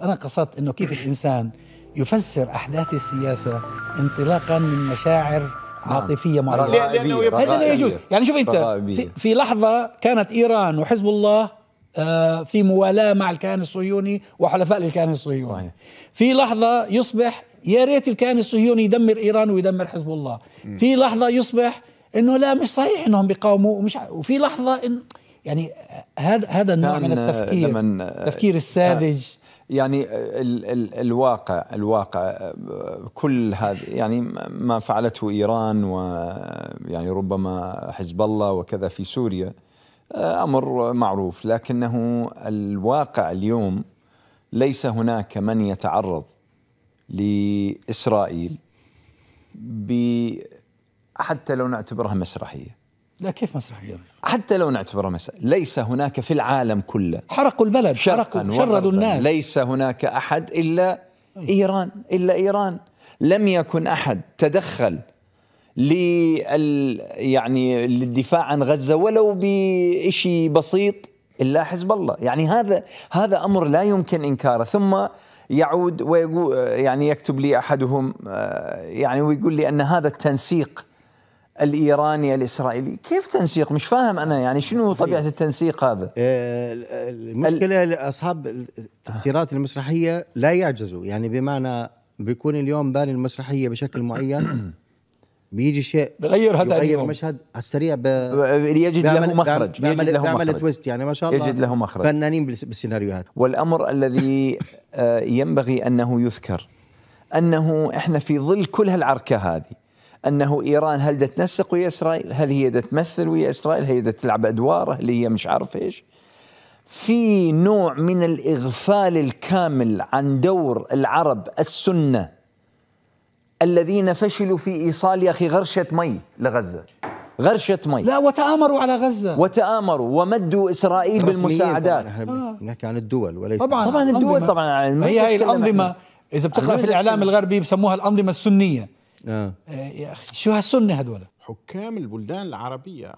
أنا قصدت أنه كيف الإنسان يفسر أحداث السياسة انطلاقا من مشاعر عاطفية معينة. هذا لا يجوز. يعني شوف أنت في لحظة كانت إيران وحزب الله في موالاة مع الكيان الصهيوني وحلفاء للكيان الصهيوني. في لحظة يصبح يا ريت الكيان الصهيوني يدمر إيران ويدمر حزب الله. في لحظة يصبح إنه لا مش صحيح إنهم بيقاوموا وفي لحظة إن يعني هذا النوع من التفكير الساذج. يعني الواقع كل هذا يعني ما فعلته إيران ويعني ربما حزب الله وكذا في سوريا أمر معروف، لكنه الواقع اليوم ليس هناك من يتعرض لإسرائيل حتى لو نعتبرها مسرحية. لا كيف مسرحية؟ حتى لو نعتبرها ليس هناك في العالم كله، حرقوا البلد، شردوا الناس، ليس هناك أحد إلا إيران. لم يكن أحد تدخل يعني للدفاع عن غزة ولو بشيء بسيط إلا حزب الله. يعني هذا أمر لا يمكن إنكاره. ثم يعود ويقول يعني يكتب لي أحدهم يعني ويقول لي أن هذا التنسيق الإيراني الإسرائيلي. كيف تنسيق؟ مش فاهم أنا يعني شنو طبيعة التنسيق هذا. المشكلة أصحاب التفسيرات المسرحية لا يعجزوا، يعني بمعنى بيكون اليوم باني المسرحية بشكل معين بيجي شيء بغير المشهد السريع يجد له مخرج، بيعمل تويست. يعني ما شاء الله يجد له مخرج، فنانين بالسيناريوهات. والأمر الذي ينبغي أنه يذكر أنه إحنا في ظل كل هالعركة هذه، أنه إيران هل دا تنسق ويا إسرائيل، هل هي دا تمثل ويا إسرائيل، هي دا تلعب أدواره اللي هي مش عارف إيش، في نوع من الإغفال الكامل عن دور العرب السنة الذين فشلوا في إيصال يا أخي غرشة مي لغزة، غرشة مي. لا وتآمروا على غزة، وتآمروا ومدوا إسرائيل بالمساعدات. نحكي عن الدول وليس طبعا الدول. طبعا هي الأنظمة إذا بتقرأ في الإعلام الغربي بسموها الأنظمة السنية. يا أخي شو هالسنة هدول؟ حكام البلدان العربية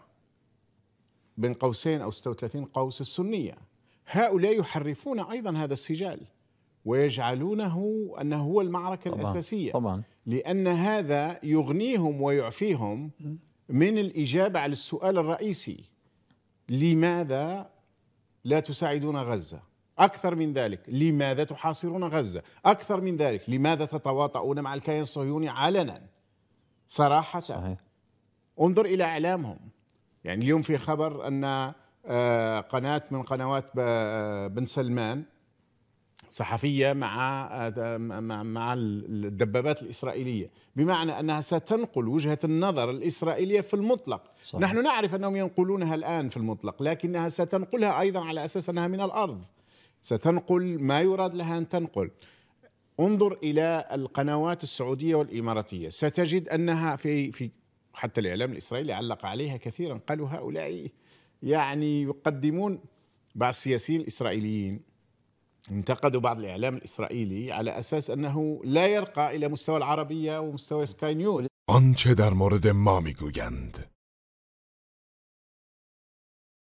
بين قوسين أو 36 قوس السنية، هؤلاء يحرفون أيضا هذا السجال ويجعلونه أنه هو المعركة الأساسية. طبعا لأن هذا يغنيهم ويعفيهم من الإجابة على السؤال الرئيسي: لماذا لا تساعدون غزة؟ أكثر من ذلك: لماذا تحاصرون غزة؟ أكثر من ذلك: لماذا تتواطؤون مع الكيان الصهيوني علنا؟ صراحة صحيح. انظر إلى إعلامهم. يعني اليوم في خبر أن قناة من قنوات بن سلمان صحفية مع الدبابات الإسرائيلية، بمعنى أنها ستنقل وجهة النظر الإسرائيلية في المطلق. صحيح. نحن نعرف أنهم ينقلونها الآن في المطلق، لكنها ستنقلها أيضا على أساس أنها من الأرض، ستنقل ما يراد لها أن تنقل. انظر إلى القنوات السعودية والإماراتية، ستجد أنها في حتى الإعلام الإسرائيلي علق عليها كثيرا، قالوا هؤلاء يعني يقدمون. بعض السياسيين الإسرائيليين انتقدوا بعض الإعلام الإسرائيلي على أساس أنه لا يرقى إلى مستوى العربية ومستوى سكاي نيوز. آنچه در مورد ما میگویند